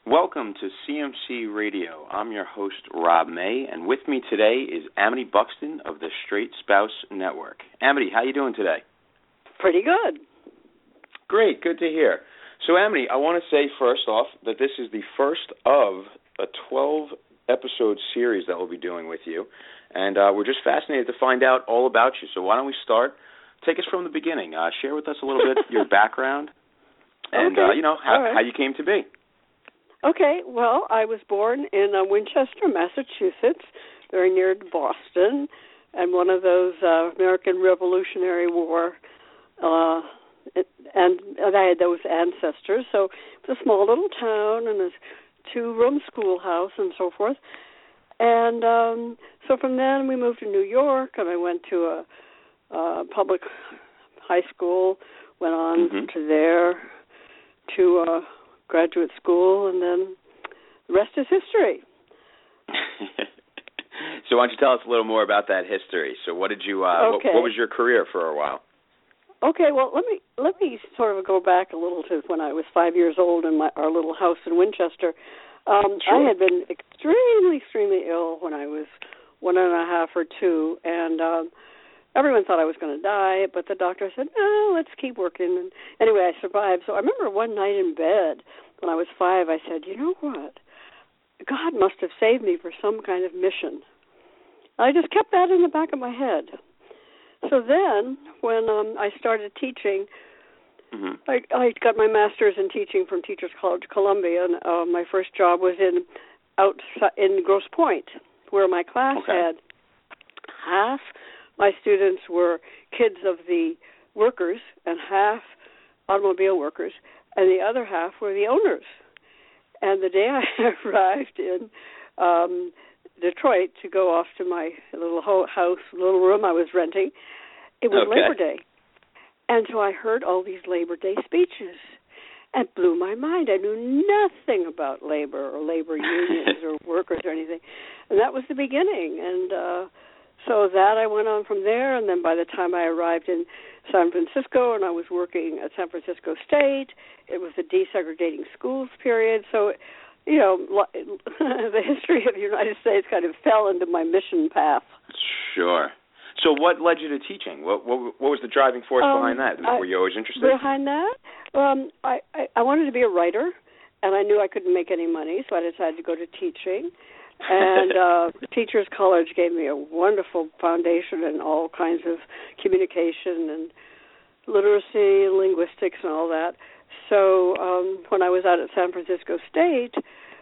Welcome to CMC Radio. I'm your host, Rob May, and with me today is Amity Buxton of the Straight Spouse Network. Amity, how you doing today? Pretty good. Great, good to hear. So, Amity, I want to say first off that this is the first of a 12-episode series that we'll be doing with you, and we're just fascinated to find out all about you. So why don't we start? Take us from the beginning. Share with us a little bit your background and, okay. How you came to be. Okay, well, I was born in Winchester, Massachusetts, very near Boston, and one of those American Revolutionary War, and I had those ancestors. So it was a small little town and a two-room schoolhouse and so forth. And so from then we moved to New York, and I went to a public high school, went on to there to graduate school, and then the rest is history. So why don't you tell us a little more about that history? So what did you? What was your career for a while? Okay, well let me sort of go back a little to when I was 5 years old in our little house in Winchester. Sure. I had been extremely ill when I was 1.5 or 2, and everyone thought I was going to die, but the doctor said, no, let's keep working. And anyway, I survived. So I remember one night in bed when I was 5, I said, you know what? God must have saved me for some kind of mission. I just kept that in the back of my head. So then when I started teaching, I got my master's in teaching from Teachers College, Columbia, and my first job was in Grosse Pointe, where my class had half my students were kids of the workers and half automobile workers, and the other half were the owners. And the day I arrived in Detroit to go off to my little house, little room I was renting, it was Labor Day. And so I heard all these Labor Day speeches. And blew my mind. I knew nothing about labor or labor unions or workers or anything. And that was the beginning. And so that I went on from there, and then by the time I arrived in San Francisco and I was working at San Francisco State, it was the desegregating schools period. So, you know, the history of the United States kind of fell into my mission path. Sure. So what led you to teaching? What was the driving force behind that? Were you always interested? Behind that? I wanted to be a writer, and I knew I couldn't make any money, so I decided to go to teaching. And Teachers College gave me a wonderful foundation in all kinds of communication and literacy and linguistics and all that. So when I was out at San Francisco State,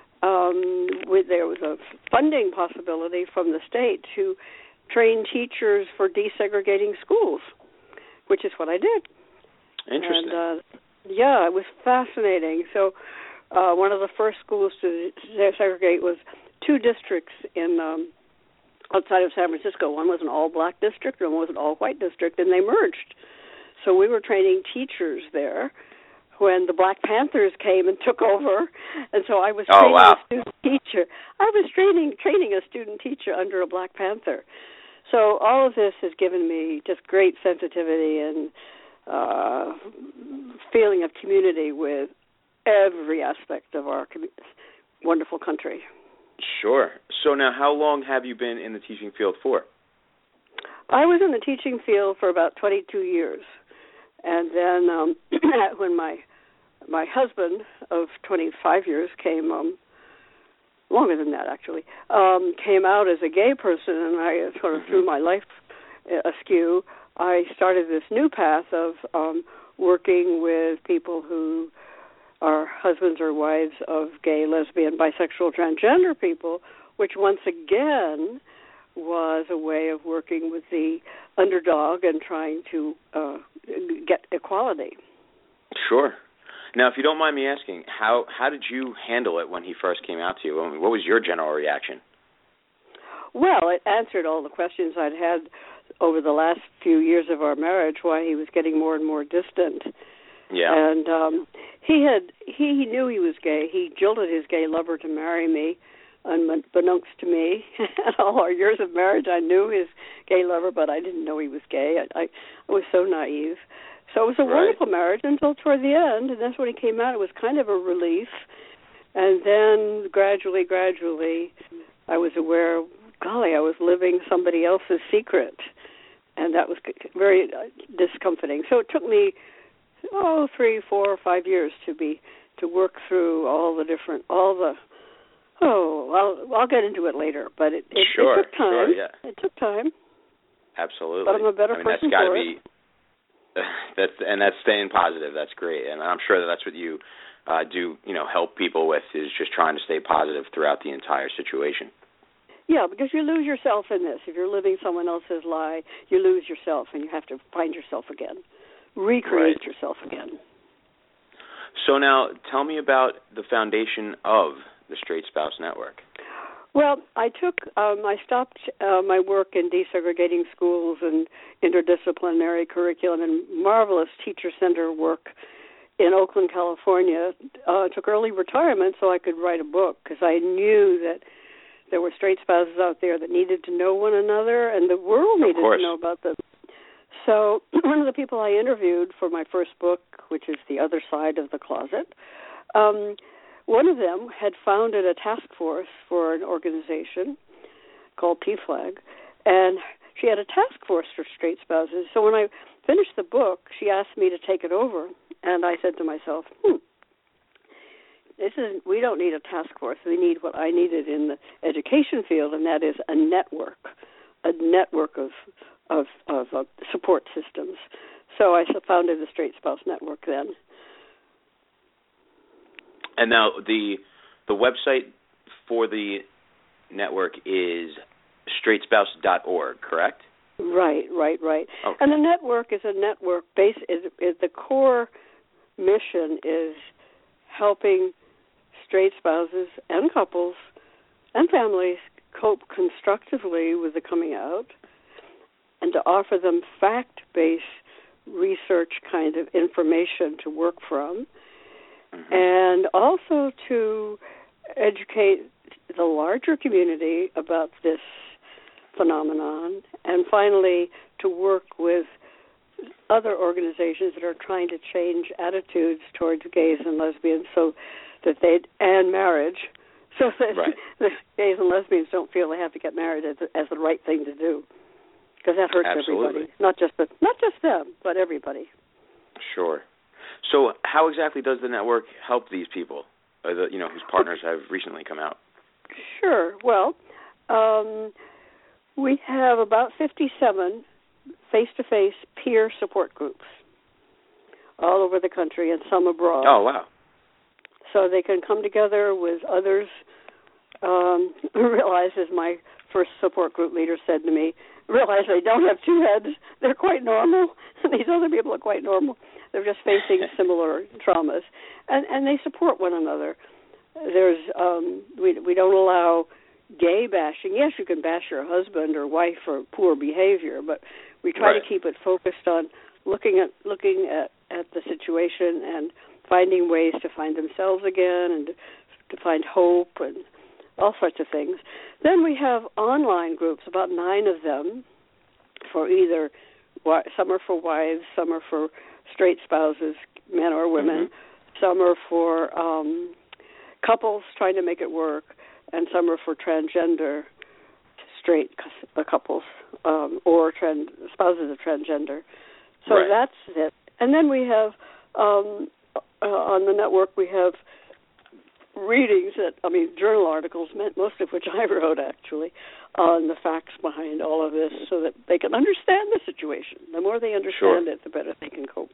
there was a funding possibility from the state to train teachers for desegregating schools, which is what I did. Interesting. And, it was fascinating. So one of the first schools to segregate was 2 districts in outside of San Francisco. One was an all-black district and one was an all-white district, and they merged. So we were training teachers there when the Black Panthers came and took over, and so I was training a student teacher. I was training a student teacher under a Black Panther. So all of this has given me just great sensitivity and feeling of community with every aspect of our wonderful country. Sure. So now how long have you been in the teaching field for? I was in the teaching field for about 22 years. And then when my husband of 25 years came, longer than that actually, came out as a gay person, and I sort of threw my life askew, I started this new path of working with people who are husbands or wives of gay, lesbian, bisexual, transgender people, which once again was a way of working with the underdog and trying to get equality. Sure. Now, if you don't mind me asking, how did you handle it when he first came out to you? I mean, what was your general reaction? Well, it answered all the questions I'd had over the last few years of our marriage, why he was getting more and more distant. Yeah. And he knew he was gay. He jilted his gay lover to marry me, unbeknownst to me. In all our years of marriage, I knew his gay lover, but I didn't know he was gay. I was so naive. So it was a wonderful marriage until toward the end, and that's when he came out. It was kind of a relief. And then gradually, I was aware, golly, I was living somebody else's secret. And that was very discomforting. So it took me, 3, 4, 5 years to work through I'll get into it later. But it took time. Sure, yeah. It took time. Absolutely. But I'm a better person that's for it. That's staying positive. That's great. And I'm sure that's what you do, help people with, is just trying to stay positive throughout the entire situation. Yeah, because you lose yourself in this. If you're living someone else's lie, you lose yourself, and you have to find yourself again, recreate yourself again. So now, tell me about the foundation of the Straight Spouse Network. Well, I stopped my work in desegregating schools and interdisciplinary curriculum and marvelous teacher center work in Oakland, California. I took early retirement so I could write a book, because I knew that there were straight spouses out there that needed to know one another, and the world needed to know about them. So one of the people I interviewed for my first book, which is The Other Side of the Closet, one of them had founded a task force for an organization called PFLAG, and she had a task force for straight spouses. So when I finished the book, she asked me to take it over, and I said to myself, we don't need a task force. We need what I needed in the education field, and that is a network of support systems. So I founded the Straight Spouse Network then. And now the website for the network is straightspouse.org, correct? Right. Okay. And the network is a network based. Is the core mission is helping straight spouses and couples and families cope constructively with the coming out, and to offer them fact-based research kind of information to work from, and also to educate the larger community about this phenomenon, and finally to work with other organizations that are trying to change attitudes towards gays and lesbians and marriage, so that the gays and lesbians don't feel they have to get married as the right thing to do, because that hurts everybody, not just them, but everybody. Sure. So how exactly does the network help these people, whose partners have recently come out? Sure. Well, we have about 57 face-to-face peer support groups all over the country and some abroad. Oh, wow. So they can come together with others. Realize, as my first support group leader said to me, realize they don't have two heads. They're quite normal. These other people are quite normal. They're just facing similar traumas. And they support one another. There's we don't allow gay bashing. Yes, you can bash your husband or wife for poor behavior, but we try to keep it focused on looking at the situation and finding ways to find themselves again and to find hope and all sorts of things. Then we have online groups, about 9 of them, for either, some are for wives, some are for straight spouses, men or women, some are for couples trying to make it work, and some are for transgender straight couples or spouses of transgender. So that's it. And then we have, on the network, we have readings, journal articles, most of which I wrote, actually, on the facts behind all of this so that they can understand the situation. The more they understand it, the better they can cope.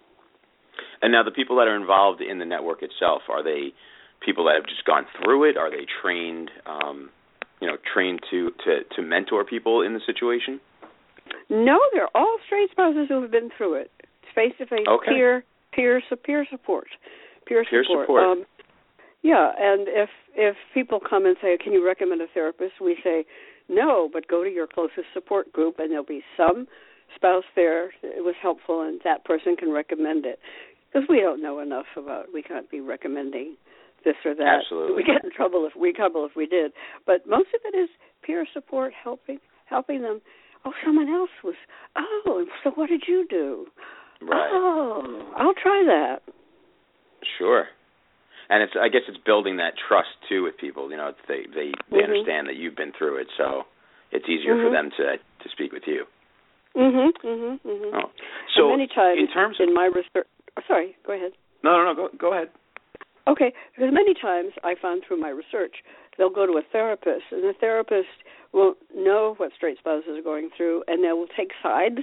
And now the people that are involved in the network itself, are they people that have just gone through it? Are they trained, trained to mentor people in the situation? No, they're all straight spouses who have been through it. Face-to-face, peer support. Peer support. And if people come and say, can you recommend a therapist? We say, no, but go to your closest support group, and there'll be some spouse there. It was helpful, and that person can recommend it. Because we don't know enough we can't be recommending this or that. Absolutely. We get in trouble if we did. But most of it is peer support, helping them. Oh, someone else was, so what did you do? Right. Oh, I'll try that. Sure. And I guess it's building that trust too with people. You know, they understand that you've been through it, so it's easier for them to speak with you. Oh. So and many times in terms in my research, sorry, go ahead. No, go ahead. Okay, because many times I found through my research, they'll go to a therapist, and the therapist won't know what straight spouses are going through, and they will take sides.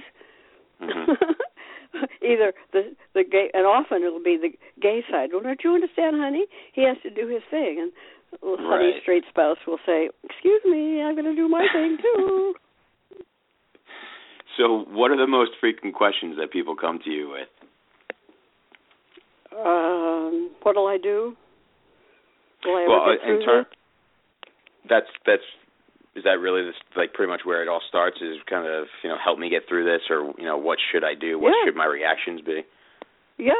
Either the gay, and often it'll be the gay side. Well, don't you understand, honey? He has to do his thing, and honey straight spouse will say, "Excuse me, I'm going to do my thing too." So, what are the most frequent questions that people come to you with? What'll I do? Will I ever get through this? That's is that really like pretty much where it all starts? Is kind of help me get through this, or what should I do? What should my reactions be? Yeah.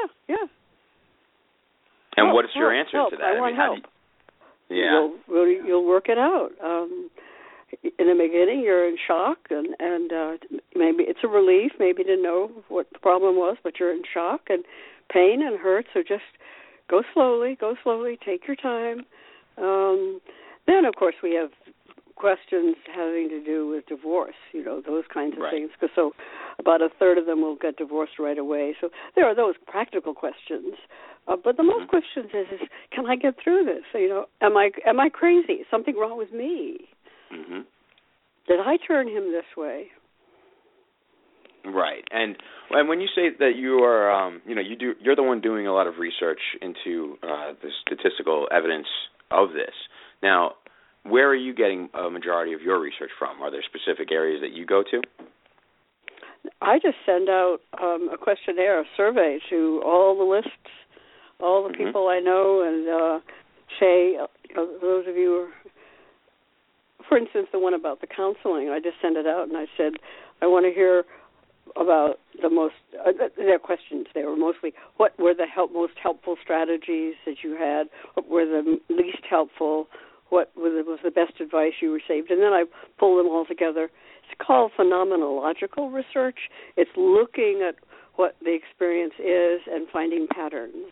And what is your answer to that? I want help. Yeah. You'll work it out. In the beginning, you're in shock, and maybe it's a relief, maybe to know what the problem was, but you're in shock and pain and hurt. So just go slowly, take your time. Then, of course, we have questions having to do with divorce, those kinds of things. So about a third of them will get divorced right away. So there are those practical questions. But the most questions is, can I get through this? Am I crazy? Something wrong with me? Mm-hmm. Did I turn him this way? Right, and when you say that you are, you're the one doing a lot of research into the statistical evidence of this. Now, where are you getting a majority of your research from? Are there specific areas that you go to? I just send out a questionnaire, a survey to all the lists, all the people I know, and say, those of you, for instance, the one about the counseling, I just sent it out, and I said, I want to hear about the most, their questions, they were mostly, what were the most helpful strategies that you had, what were the least helpful, what was the best advice you received, and then I pull them all together. It's called phenomenological research. It's looking at what the experience is and finding patterns.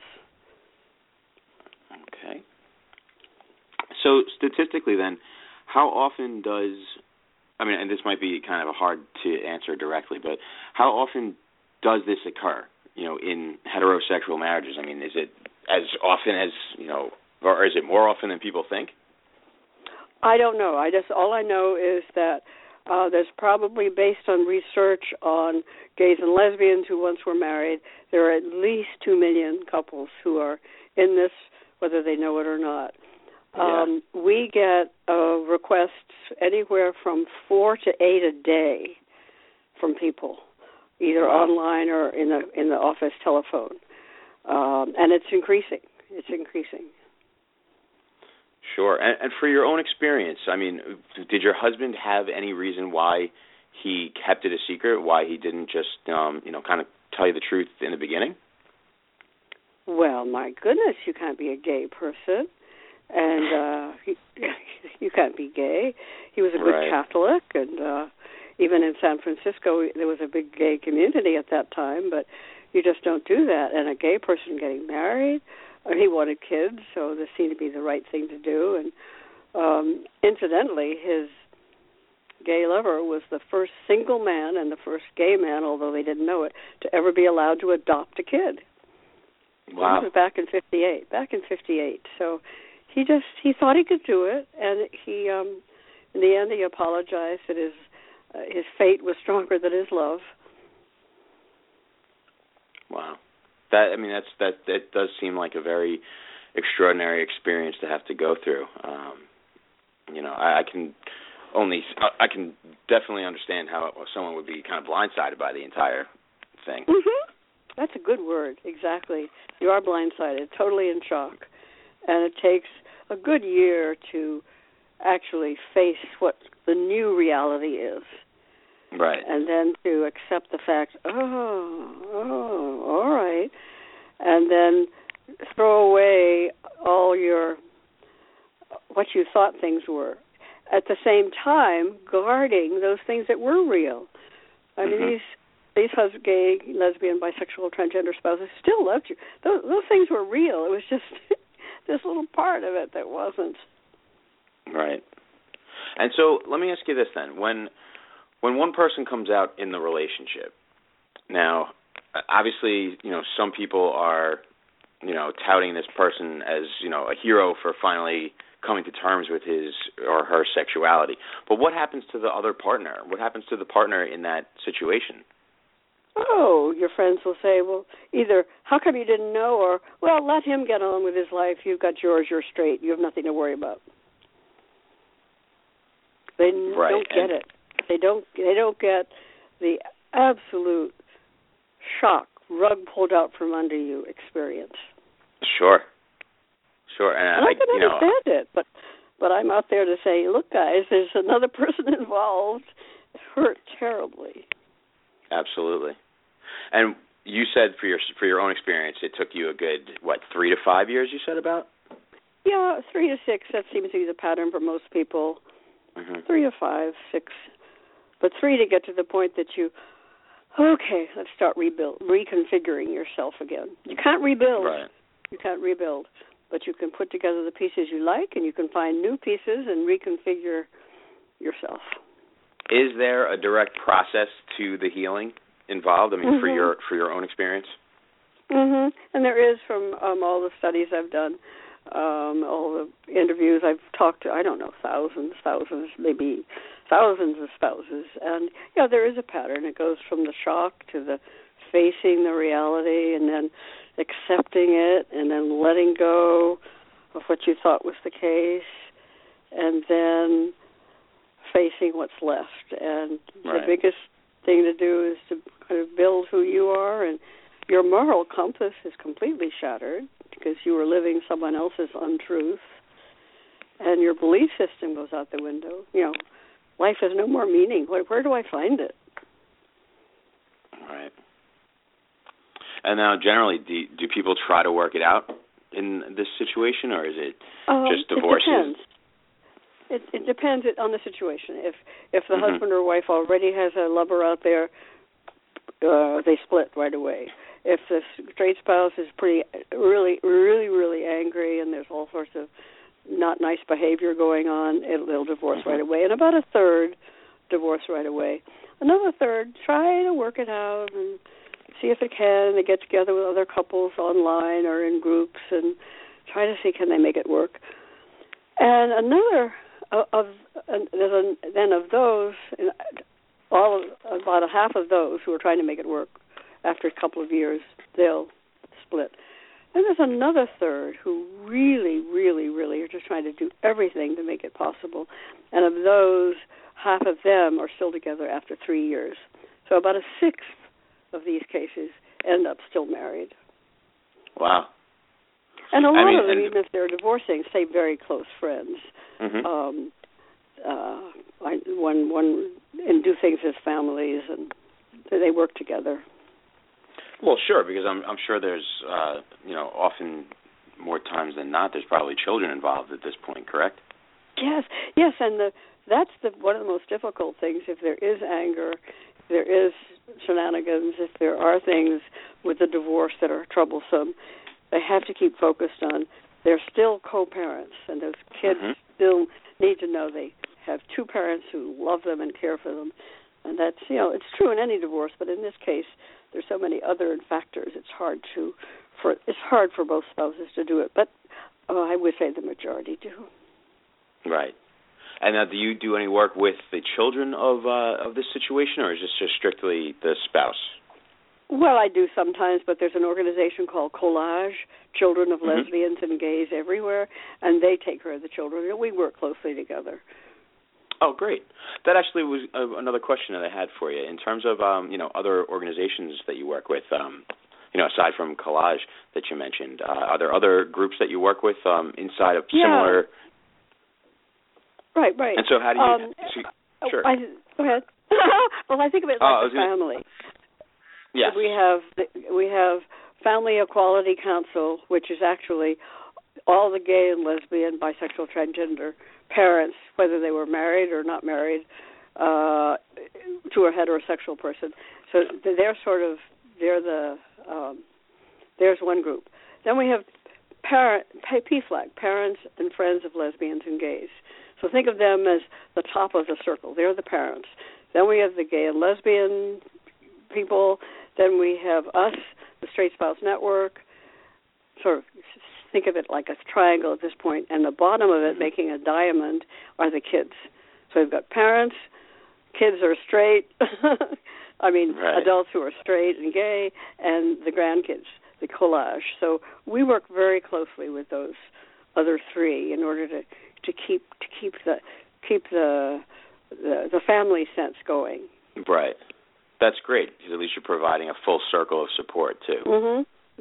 Okay. So statistically then, how often and this might be kind of hard to answer directly, but how often does this occur, in heterosexual marriages? I mean, is it as often as, or is it more often than people think? I don't know. All I know is that there's probably, based on research on gays and lesbians who once were married, there are at least 2 million couples who are in this, whether they know it or not. Yeah. We get requests anywhere from 4 to 8 a day from people, either online or in the office telephone, and it's increasing. Sure. And for your own experience, I mean, did your husband have any reason why he kept it a secret? Why he didn't just, kind of tell you the truth in the beginning? Well, my goodness, you can't be a gay person. And you can't be gay. He was a good Catholic, and even in San Francisco, there was a big gay community at that time, but you just don't do that. And a gay person getting married, he wanted kids, so this seemed to be the right thing to do. And incidentally, his gay lover was the first single man and the first gay man, although they didn't know it, to ever be allowed to adopt a kid. Wow. This was back in 58. So he thought he could do it, and he in the end he apologized that his fate was stronger than his love. Wow. That does seem like a very extraordinary experience to have to go through. I can definitely understand how someone would be kind of blindsided by the entire thing. Mm-hmm. That's a good word, exactly. You are blindsided, totally in shock. And it takes a good year to actually face what the new reality is. Right. And then to accept the fact, all right. And then throw away all what you thought things were. At the same time, guarding those things that were real. I mean, these gay, lesbian, bisexual, transgender spouses still loved you. Those things were real. It was just this little part of it that wasn't. Right. And so let me ask you this then. When one person comes out in the relationship, now, obviously, some people are, touting this person as, a hero for finally coming to terms with his or her sexuality. But what happens to the other partner? What happens to the partner in that situation? Oh, your friends will say, well, either, how come you didn't know, or, well, let him get on with his life. You've got yours. You're straight. You have nothing to worry about. They don't get it. They don't get the absolute shock, rug pulled out from under you experience. Sure. And I can understand it, but I'm out there to say, look, guys, there's another person involved. It hurt terribly. Absolutely. And you said for your own experience, it took you a good 3 to 5 years. You said about? Yeah, 3 to 6. That seems to be the pattern for most people. 3 to 5, 6, but 3 to get to the point that you, okay, let's start reconfiguring yourself again. You can't rebuild. Right. You can't rebuild, but you can put together the pieces you like, and you can find new pieces and reconfigure yourself. Is there a direct process to the healing involved? I mean, for your own experience. And there is from all the studies I've done. All the interviews I've talked to, I don't know, thousands, maybe thousands of spouses. And, there is a pattern. It goes from the shock to the facing the reality and then accepting it and then letting go of what you thought was the case and then facing what's left. And the biggest thing to do is to kind of build who you are, and your moral compass is completely shattered because you were living someone else's untruth, and your belief system goes out the window. Life has no more meaning. Where do I find it? Right. And now, generally, do people try to work it out in this situation, or is it just divorces? It depends on the situation. If the husband or wife already has a lover out there, they split right away. If the straight spouse is really, really, really angry and there's all sorts of not nice behavior going on, they'll divorce right away. And about a third divorce right away. Another third try to work it out and see if they can. They get together with other couples online or in groups and try to see can they make it work. And another then of those, about a half of those who are trying to make it work, after a couple of years, they'll split. And there's another third who really, really, really are just trying to do everything to make it possible. And of those, half of them are still together after 3 years. So about a sixth of these cases end up still married. Wow. And a lot of them, even if they're divorcing, stay very close friends. And do things as families, and they work together. Well, sure, because I'm sure there's often more times than not there's probably children involved at this point, correct? Yes, and that's one of the most difficult things. If there is anger, if there is shenanigans, if there are things with the divorce that are troublesome, they have to keep focused on they're still co-parents, and those kids still need to know they have two parents who love them and care for them. And that's, it's true in any divorce, but in this case, there's so many other factors. It's hard for both spouses to do it, but I would say the majority do. Right. And now, do you do any work with the children of this situation, or is this just strictly the spouse? Well, I do sometimes, but there's an organization called Collage, Children of Lesbians and Gays Everywhere, and they take care of the children, and we work closely together. Oh, great. That actually was another question that I had for you. In terms of, other organizations that you work with, aside from Collage that you mentioned, are there other groups that you work with inside of similar... Right. And so how do you... sure. Go ahead. Well, I think of it like a family. Yes. We have Family Equality Council, which is actually all the gay and lesbian, bisexual, transgender parents, whether they were married or not married, to a heterosexual person. So there's one group. Then we have PFLAG, Parents and Friends of Lesbians and Gays. So think of them as the top of the circle. They're the parents. Then we have the gay and lesbian people. Then we have us, the Straight Spouse Network. Sort of think of it like a triangle at this point. And the bottom of it, making a diamond, are the kids. So we've got parents, kids are straight, right. Adults who are straight and gay, and the grandkids, the collage. So we work very closely with those other three in order to keep the family sense going. Right. That's great, because at least you're providing a full circle of support too.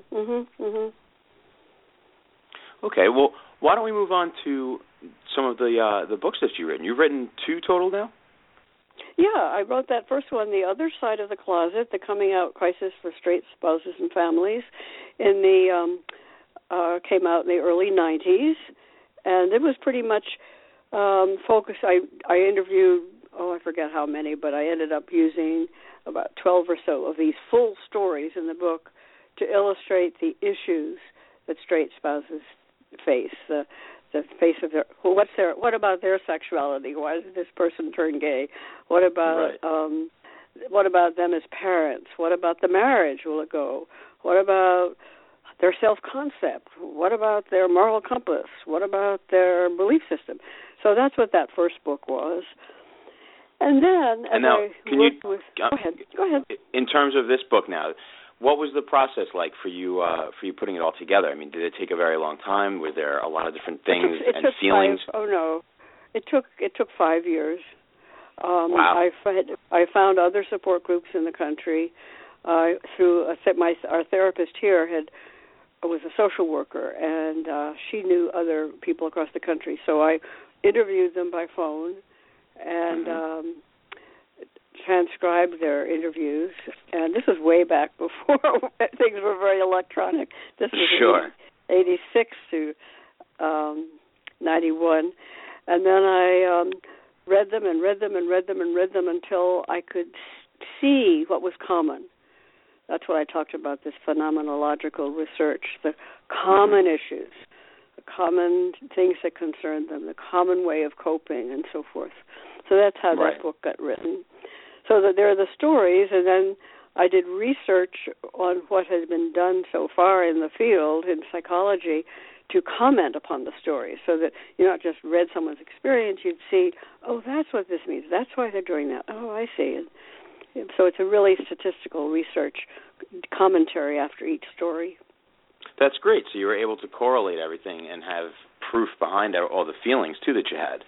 Okay. Well, why don't we move on to some of the books that you've written? You've written 2 total now? Yeah, I wrote that first one, The Other Side of the Closet, the Coming Out Crisis for Straight Spouses and Families, came out in the early 90s, and it was pretty much focused. I interviewed, I forget how many, but I ended up using about 12 or so of these full stories in the book to illustrate the issues that straight spouses face, the face of their what about their sexuality? Why did this person turn gay? What about what about them as parents? What about the marriage? Will it go? What about their self-concept? What about their moral compass? What about their belief system? So that's what that first book was. And then, go ahead. In terms of this book now, what was the process like for you putting it all together? I mean, did it take a very long time? Were there a lot of different things and feelings? It took 5 years. Wow. I found other support groups in the country through our therapist here was a social worker, and she knew other people across the country. So I interviewed them by phone and transcribed their interviews. And this was way back before things were very electronic. This was 86 to 91. And then I read them until I could see what was common. That's what I talked about, this phenomenological research, the common issues, the common things that concern them, the common way of coping, and so forth. So that's how that book got written. So that there are the stories, and then I did research on what has been done so far in the field, in psychology, to comment upon the stories, so that you not just read someone's experience, you'd see, oh, that's what this means. That's why they're doing that. Oh, I see. And so it's a really statistical research commentary after each story. That's great. So you were able to correlate everything and have proof behind all the feelings, too, that you had.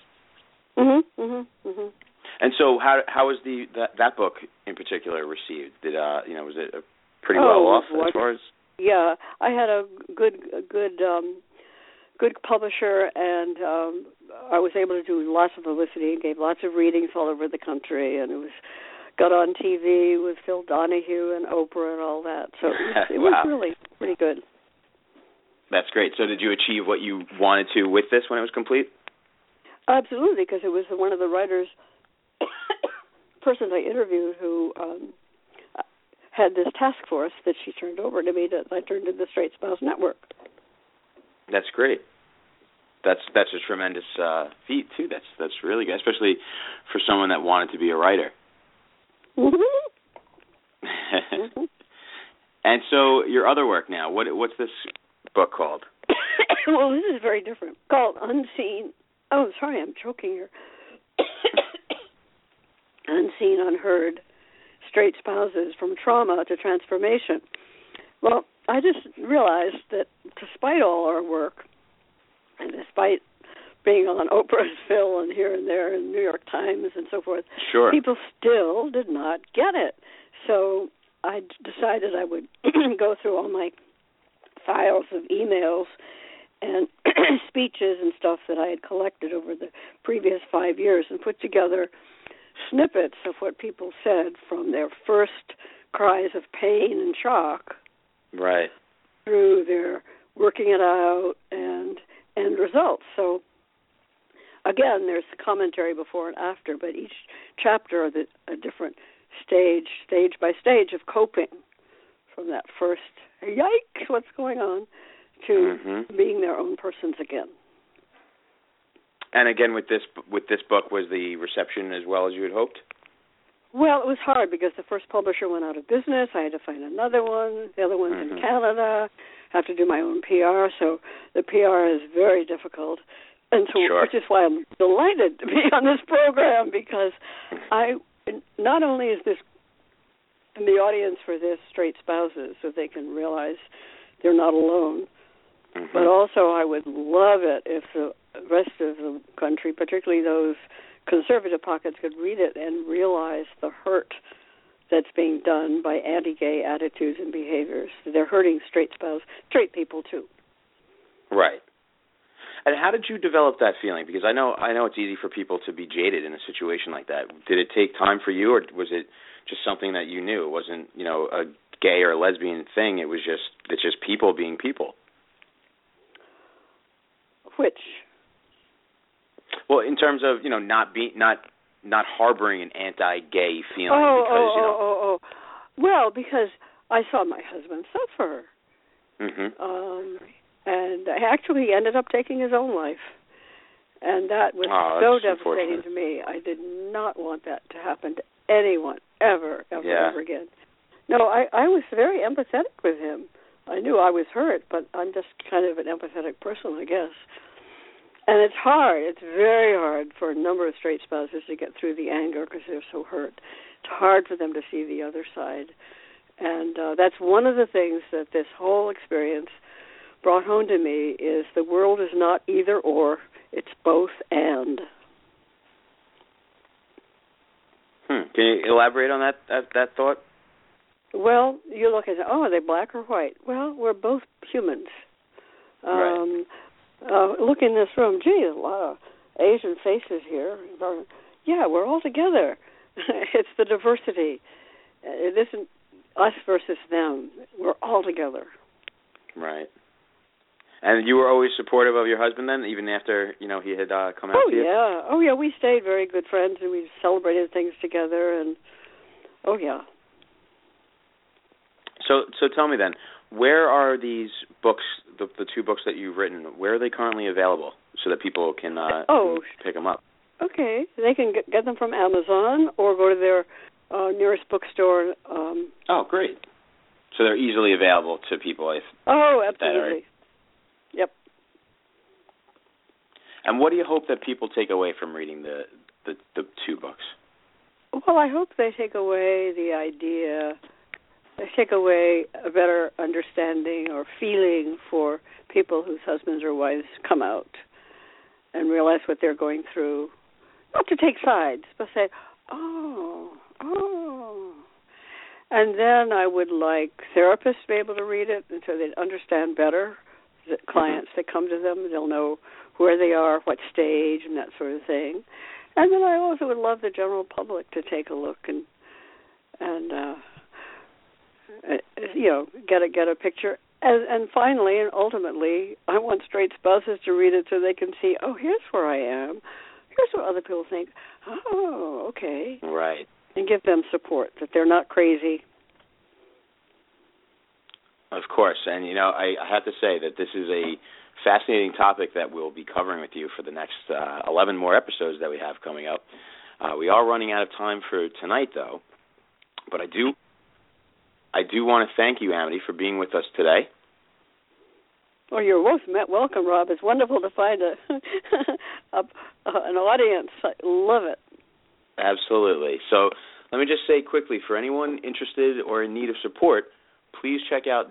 And so how was that book in particular received? Was it pretty well off as far as? Yeah, I had a good publisher, and I was able to do lots of publicity and gave lots of readings all over the country, and it got on TV with Phil Donahue and Oprah and all that. So it was really pretty good. That's great. So did you achieve what you wanted to with this when it was complete? Absolutely, because it was one of the writers, persons I interviewed who had this task force that she turned over to me that I turned to the Straight Spouse Network. That's great. That's a tremendous feat too. That's really good, especially for someone that wanted to be a writer. And so your other work now, what's this book called? Well, this is very different. Called Unseen. Oh, sorry, I'm choking here. Unseen, Unheard, Straight Spouses from Trauma to Transformation. Well, I just realized that despite all our work, and despite being on Oprah's Phil and here and there and New York Times and so forth, people still did not get it. So I decided I would go through all my files of emails and speeches and stuff that I had collected over the previous 5 years and put together snippets of what people said from their first cries of pain and shock through their working it out and end results. So again, there's commentary before and after, but each chapter is a different stage by stage of coping, from that first, yikes, what's going on, to being their own persons again. And again, with this book, was the reception as well as you had hoped? Well, it was hard because the first publisher went out of business. I had to find another one. The other one's in Canada. I have to do my own PR, so the PR is very difficult. And so, which is why I'm delighted to be on this program, because not only is this in the audience for this straight spouses so they can realize they're not alone, but also I would love it if the rest of the country, particularly those conservative pockets, could read it and realize the hurt that's being done by anti-gay attitudes and behaviors. They're hurting straight people too. Right. And how did you develop that feeling? Because I know it's easy for people to be jaded in a situation like that. Did it take time for you, or was it just something that you knew? It wasn't, a gay or lesbian thing. It's just people being people. Which? Well, in terms of not harboring an anti-gay feeling. Well, because I saw my husband suffer. And actually he ended up taking his own life. And that was so devastating to me. I did not want that to happen to anyone, ever again. No, I was very empathetic with him. I knew I was hurt, but I'm just kind of an empathetic person, I guess. And it's hard. It's very hard for a number of straight spouses to get through the anger because they're so hurt. It's hard for them to see the other side. And that's one of the things that this whole experience brought home to me is the world is not either or, it's both and. Can you elaborate on that thought? Well, you look and say, are they black or white? Well, we're both humans. Right. Look in this room, gee, there's a lot of Asian faces here. Yeah, we're all together. It's the diversity. It isn't us versus them. We're all together. Right. And you were always supportive of your husband then, even after, he had come out to you? Oh, yeah, we stayed very good friends, and we celebrated things together, and, So tell me then, where are these books, the two books that you've written, where are they currently available so that people can pick them up? Okay, they can get them from Amazon or go to their nearest bookstore. Great. So they're easily available to people. Absolutely. Yep. And what do you hope that people take away from reading the two books? Well, I hope they take away the idea, they take away a better understanding or feeling for people whose husbands or wives come out and realize what they're going through. Not to take sides, but say, oh. And then I would like therapists to be able to read it so they'd understand better. The clients that come to them, they'll know where they are, what stage, and that sort of thing. And then I also would love the general public to take a look and get a picture. And finally and ultimately, I want straight spouses to read it so they can see, here's where I am. Here's what other people think. Oh, okay. Right. And give them support, that they're not crazy. Of course. And, I have to say that this is a fascinating topic that we'll be covering with you for the next 11 more episodes that we have coming up. We are running out of time for tonight, though. But I do want to thank you, Amity, for being with us today. Well, you're most welcome, Rob. It's wonderful to find an audience. I love it. Absolutely. So let me just say quickly, for anyone interested or in need of support, please check out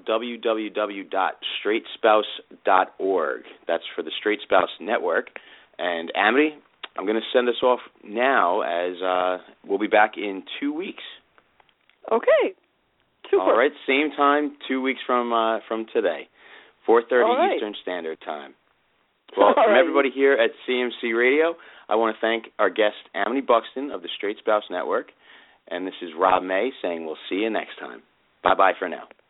www.straightspouse.org. That's for the Straight Spouse Network. And Amity, I'm going to send us off now as we'll be back in 2 weeks. Okay. Super. All right, same time, 2 weeks from today, 4:30 Eastern Standard Time. Well, from everybody here at CMC Radio, I want to thank our guest, Amity Buxton of the Straight Spouse Network. And this is Rob May saying we'll see you next time. Bye-bye for now.